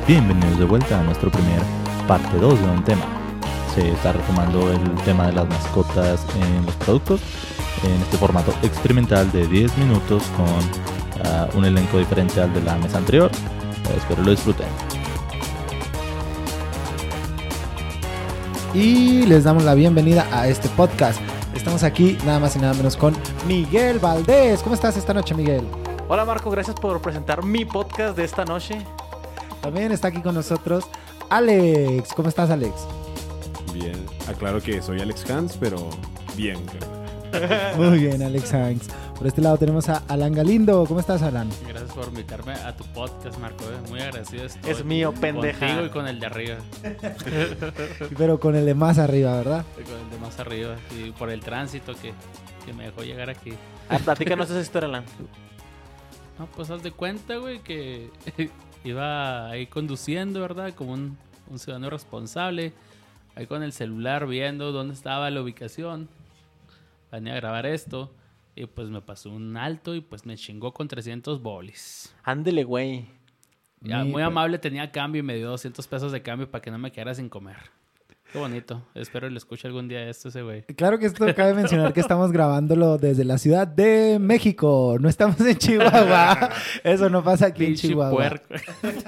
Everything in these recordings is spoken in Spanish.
Bienvenidos de vuelta a nuestro primer parte 2 de un tema. Se está retomando el tema de las mascotas en los productos en este formato experimental de 10 minutos con un elenco diferente al de la mesa anterior. Espero lo disfruten. Y les damos la bienvenida a este podcast. Estamos aquí nada más y nada menos con Miguel Valdés. ¿Cómo estás esta noche, Miguel? Hola Marco, gracias por presentar mi podcast de esta noche. También está aquí con nosotros Alex. ¿Cómo estás, Alex? Bien, aclaro que soy Alex Hans, pero bien. Muy bien, Alex Hanks. Por este lado tenemos a Alan Galindo. ¿Cómo estás, Alan? Gracias por invitarme a tu podcast, Marco. Muy agradecido estoy. Es mío, pendeja. Contigo y con el de arriba. Pero con el de más arriba, ¿verdad? Y con el de más arriba. Y por el tránsito que me dejó llegar aquí. Platícanos esa historia, Alan. No, pues haz de cuenta, güey, que iba ahí conduciendo, ¿verdad? Como un ciudadano responsable. Ahí con el celular viendo dónde estaba la ubicación. Venía a grabar esto. Y pues me pasó un alto y pues me chingó con 300 bolis. Ándele, güey. Ya, muy amable, tenía cambio y me dio 200 pesos de cambio para que no me quedara sin comer. Qué bonito. Espero le escuche algún día esto ese güey. Claro que esto cabe mencionar que estamos grabándolo desde la Ciudad de México. No estamos en Chihuahua. Eso no pasa aquí en Chihuahua. Puerco.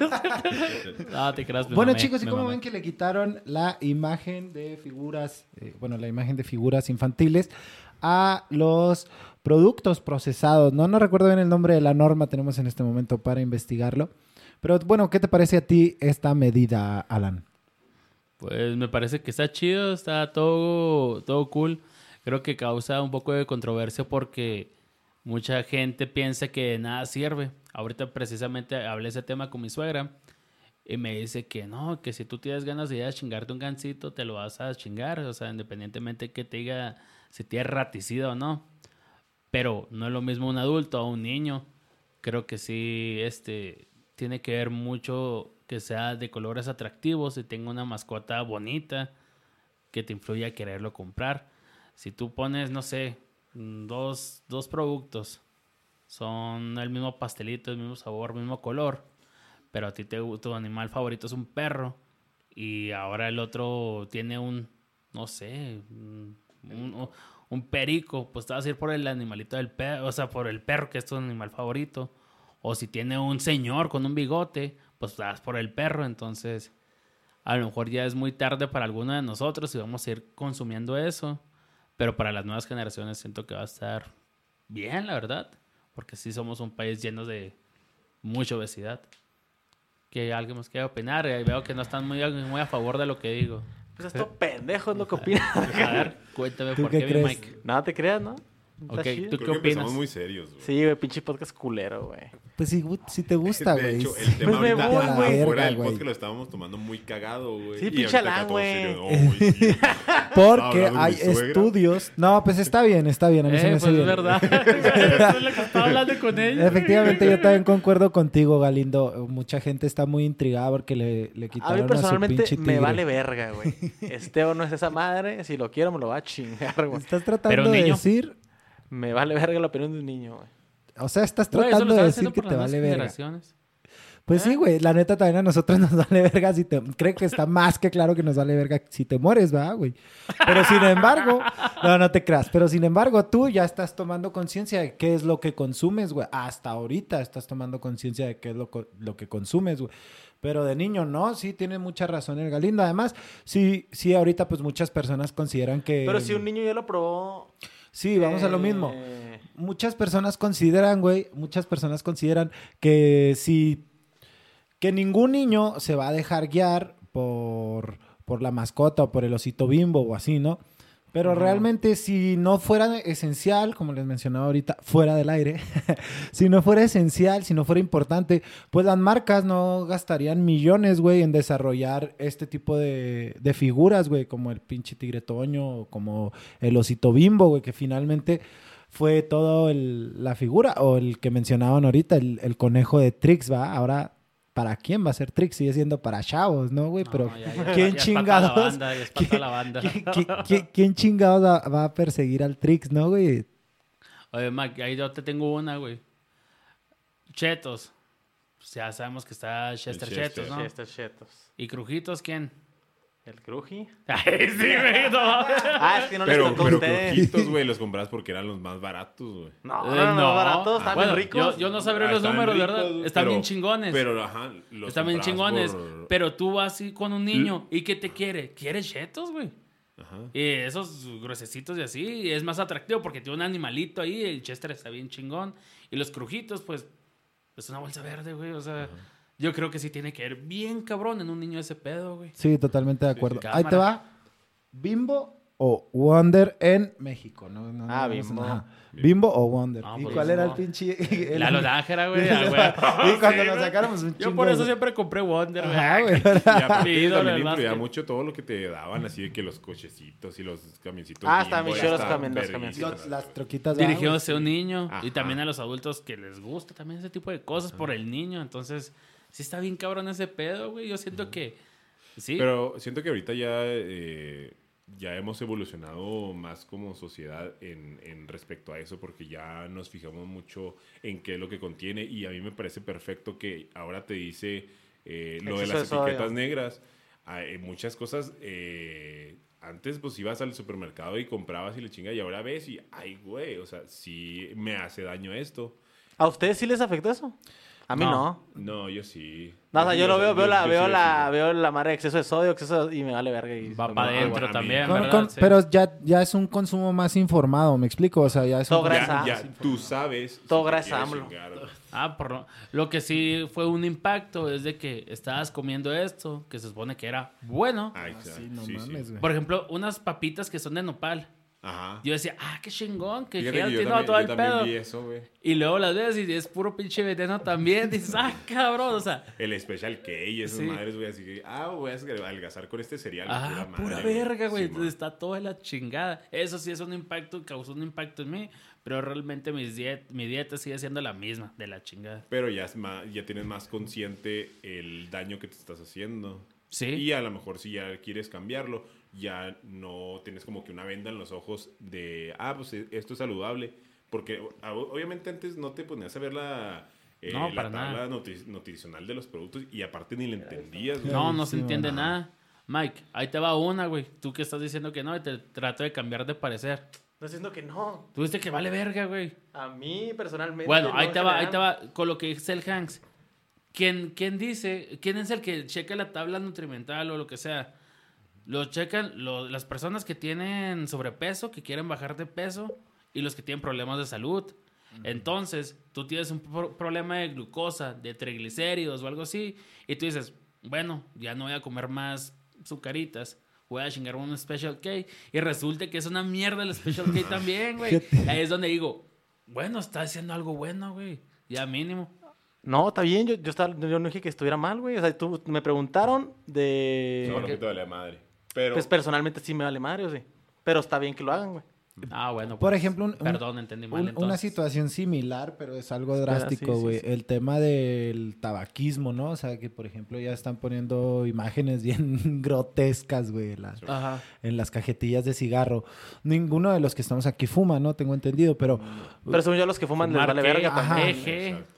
No, te creas. Bueno, chicos, ¿y cómo ven que le quitaron la imagen de figuras, la imagen de figuras infantiles a los productos procesados? No recuerdo bien el nombre de la norma, tenemos en este momento para investigarlo. Pero bueno, ¿qué te parece a ti esta medida, Alan? Pues me parece que está chido, está todo cool. Creo que causa un poco de controversia porque mucha gente piensa que de nada sirve. Ahorita precisamente hablé ese tema con mi suegra y me dice que no, que si tú tienes ganas de ir a chingarte un gansito, te lo vas a chingar. O sea, independientemente que te diga si tienes raticida o no. Pero no es lo mismo un adulto o un niño. Creo que sí, tiene que ver mucho que sea de colores atractivos y tenga una mascota bonita que te influya a quererlo comprar. Si tú pones, no sé, dos productos, son el mismo pastelito, el mismo sabor, el mismo color, pero a ti tu animal favorito es un perro y ahora el otro tiene un perico, pues te vas a ir por el animalito del perro, o sea, por el perro que es tu animal favorito. O si tiene un señor con un bigote, pues vas por el perro. Entonces, a lo mejor ya es muy tarde para alguno de nosotros y vamos a ir consumiendo eso. Pero para las nuevas generaciones siento que va a estar bien, la verdad. Porque sí somos un país lleno de mucha obesidad. ¿Que alguien más quiere opinar? Veo que no están muy a favor de lo que digo. Pues esto pendejo es lo que opinas. A ver, cuéntame ¿Tú por qué qué, crees? Mike. Nada te creas, ¿no? Ok, chido. ¿tú Creo qué que opinas? empezamos muy serios, güey. Sí, güey, pinche podcast culero, güey. Pues si te gusta, De güey. hecho, el tema Pues me ahorita, voy, güey. fuera del güey. podcast lo estábamos tomando muy cagado, güey. Sí, Y pinche ahorita acá Alan, todo güey. serio. No, güey, sí. Porque Hablando de hay mi suegra. estudios. No, pues está bien. A mí se me Pues hace es bien. verdad. Eso es lo que estaba hablando con ella. Efectivamente, yo también concuerdo contigo, Galindo. Mucha gente está muy intrigada porque le A quitaron mí a su personalmente pinche tigre. me vale verga, güey. Esteo no es esa madre. Si lo quiero, me lo va a chingar, güey. Estás tratando Pero, de niño. decir... Me vale verga la opinión de un niño, güey. O sea, estás Güey, eso tratando lo de están decir haciendo que por te las vale nuevas verga. generaciones. Pues sí, güey. La neta también a nosotros nos vale verga si te... Creo que está más que claro que nos vale verga si te mueres, ¿verdad, güey? Pero sin embargo... No te creas. Pero sin embargo, tú ya estás tomando conciencia de qué es lo que consumes, güey. Hasta ahorita estás tomando conciencia de qué es lo que consumes, güey. Pero de niño no, sí, tiene mucha razón el Galindo. Además, sí, ahorita pues muchas personas consideran que... Pero si un niño ya lo probó... Sí, vamos a lo mismo. Muchas personas consideran que ningún niño se va a dejar guiar por la mascota o por el osito Bimbo o así, ¿no? Pero realmente si no fuera esencial, como les mencionaba ahorita, fuera del aire, si no fuera esencial, si no fuera importante, pues las marcas no gastarían millones, güey, en desarrollar este tipo de figuras, güey, como el pinche Tigre Toño o como el osito Bimbo, güey, que finalmente fue todo la figura, o el que mencionaban ahorita, el conejo de Trix, ¿va? Ahora... ¿Para quién va a ser Trix? Sigue siendo para chavos, ¿no, güey? Pero ¿quién chingados? ¿Quién chingados va a perseguir al Trix, no, güey? Oye, Mac, ahí yo te tengo una, güey. Chetos. pues ya sabemos que está Chester Chester. Chetos, ¿no? Chester Chetos. ¿Y Crujitos quién? ¿El Cruji? Ay, sí, güey, no. Ah, es que no les Pero, tocó a pero ustedes. Crujitos, güey, los compras porque eran los más baratos, güey. No, baratos, están Bueno, bien ricos. Yo no sabré Ah, los están números, ricos, ¿verdad? güey, Están pero- bien chingones. Pero, ajá, los Están bien comprabas chingones. por- Pero tú vas así con un niño. ¿Y qué te quiere? ¿Quiere chetos, güey? Ajá. Y esos gruesecitos y así. Es más atractivo porque tiene un animalito ahí. El Chester está bien chingón. Y los Crujitos, pues, es una bolsa verde, güey. O sea, yo creo que sí tiene que ir bien cabrón en un niño ese pedo, güey. Sí, totalmente de acuerdo. sí. Ahí te va. ¿Bimbo o Wonder en México? Bimbo. Ajá. ¿Bimbo o Wonder? No, ¿Y pues cuál era el no. pinche...? La Lonájera, güey. Ah, güey. Y cuando nos sacáramos un chingo... Yo por eso de- siempre compré Wonder, güey. Ajá, güey. Y aparte Mi ídolo también del incluía básquet. mucho todo lo que te daban, así de que los cochecitos y los camioncitos. Ah, están Bimbo, bien chidos los estaban los verguísimas. camioncitos. Las troquitas de Dirigiéndose a un niño y Ajá. también a los adultos que les gusta también ese tipo de cosas por el niño. Entonces, sí está bien cabrón ese pedo, güey. Yo siento que sí. Pero siento que ahorita ya hemos evolucionado más como sociedad en respecto a eso, porque ya nos fijamos mucho en qué es lo que contiene, y a mí me parece perfecto que ahora te dice lo de Exceso las de sodio. etiquetas negras. Muchas cosas, antes pues ibas al supermercado y comprabas y le chinga, y ahora ves y, ay, güey, o sea, sí me hace daño esto. ¿A ustedes sí les afectó eso? A mí no. No, yo sí. No, o sea, yo lo veo, veo la la madre de exceso de sodio, y me vale verga. Y Va para adentro bueno, a mí- también, Con- ¿verdad? Sí. Pero ya es un consumo más informado, ¿me explico? O sea, ya es Todo un... grasa. Ya, tú sabes. Todo si te grasa, quieres AMLO. chingar. Lo que sí fue un impacto es de que estabas comiendo esto, que se supone que era bueno. Ay, Ah, claro, sí, no sí, sí. mames, güey. Por ejemplo, unas papitas que son de nopal. Ajá. Yo decía, qué chingón, que Fíjate que healthy, yo no, todo el también pedo. vi eso, güey. Y luego las ves y es puro pinche veneno también. Dices, cabrón, o sea, El Special K y esas Sí. madres, güey, así que, voy a adelgazar con este cereal. pura madre, verga, güey. Sí, man. Está toda la chingada. Eso sí es un impacto, causó un impacto en mí. Pero realmente mi dieta sigue siendo la misma, de la chingada. Pero ya tienes más consciente el daño que te estás haciendo. Sí. Y a lo mejor si ya quieres cambiarlo, ya no tienes como que una venda en los ojos de, pues esto es saludable. Porque obviamente antes no te ponías a ver la No, la para tabla nada. nutricional de los productos, y aparte ni le entendías, güey. No se Sí, entiende ajá. nada. Mike, ahí te va una, güey. Tú que estás diciendo que no y te trato de cambiar de parecer. No estoy diciendo que no. Tú dices que vale verga, güey. A mí, personalmente. Bueno, no ahí en te va, general. con lo que dice el Hanks. ¿Quién es el que checa la tabla nutrimental o lo que sea? Lo checan las personas que tienen sobrepeso, que quieren bajar de peso, y los que tienen problemas de salud. Entonces, tú tienes un problema de glucosa, de triglicéridos o algo así, y tú dices, bueno, ya no voy a comer más sucaritas, voy a chingar un Special K, y resulta que es una mierda el Special K también, güey. Ahí es donde digo, bueno, está haciendo algo bueno, güey, ya mínimo. No, está bien. Yo no dije que estuviera mal, güey. O sea, me preguntaron de. No, no que te vale madre. Pero Pues personalmente sí me vale madre, o sí. Pero está bien que lo hagan, güey. Bueno, Por pues, ejemplo, perdón, entendí mal una entonces. situación similar, pero es algo drástico, sí, güey. sí. El tema del tabaquismo, ¿no? O sea, que por ejemplo ya están poniendo imágenes bien grotescas, güey, Ajá. en las cajetillas de cigarro. Ninguno de los que estamos aquí fuma, ¿no? Tengo entendido, pero Pero según yo, los que fuman les Fumar vale qué, verga ajá. también. Eje. Exacto.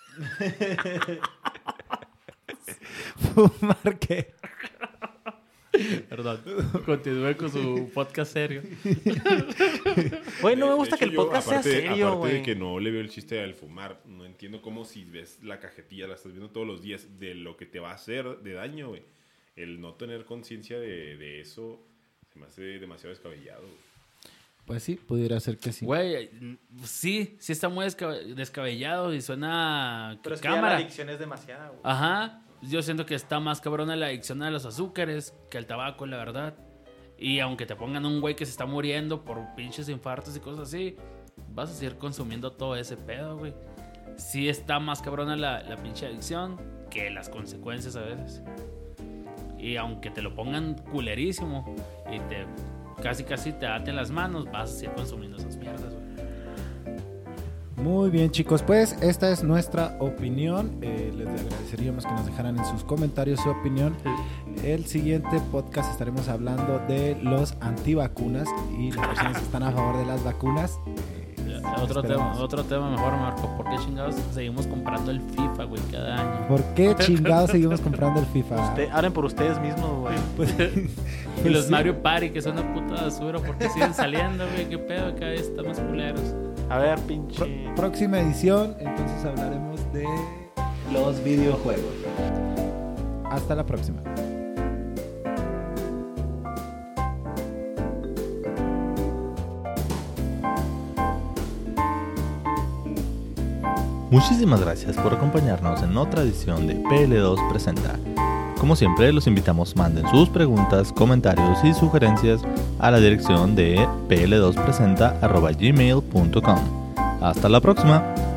fumar que... Perdón, continúe con su podcast serio. Güey, no me De gusta que hecho, el yo, podcast sea aparte serio, de güey. que no le veo el chiste al fumar, no entiendo cómo, si ves la cajetilla, la estás viendo todos los días, de lo que te va a hacer de daño, güey. El no tener conciencia de eso se me hace demasiado descabellado, güey. Pues sí, pudiera ser que sí. Güey, sí está muy descabellado y suena Pero es que ya la cámara. adicción es demasiada, güey. Ajá, yo siento que está más cabrona la adicción a los azúcares que al tabaco, la verdad. Y aunque te pongan un güey que se está muriendo por pinches infartos y cosas así, vas a seguir consumiendo todo ese pedo, güey. Sí está más cabrona la pinche adicción que las consecuencias a veces. Y aunque te lo pongan culerísimo y te casi te aten las manos, vas a seguir consumiendo esas mierdas, güey. Muy bien, chicos, pues esta es nuestra opinión. Les agradeceríamos que nos dejaran en sus comentarios su opinión. El siguiente podcast estaremos hablando de los antivacunas y las personas que están a favor de las vacunas. Otro Esperemos. tema mejor, Marco. ¿Por qué chingados seguimos comprando el FIFA, güey, cada año? ¿Por qué chingados seguimos comprando el FIFA? Hablen por ustedes mismos, güey. Pues, Y los sí. Mario Party, que son una puta basura, ¿por qué siguen saliendo, güey? ¿Qué pedo? Cada vez están más culeros. A ver, pinche. Próxima edición, entonces hablaremos de los videojuegos. Hasta la próxima. Muchísimas gracias por acompañarnos en otra edición de PL2 Presenta. Como siempre, los invitamos manden sus preguntas, comentarios y sugerencias a la dirección de pl2presenta@gmail.com. Hasta la próxima.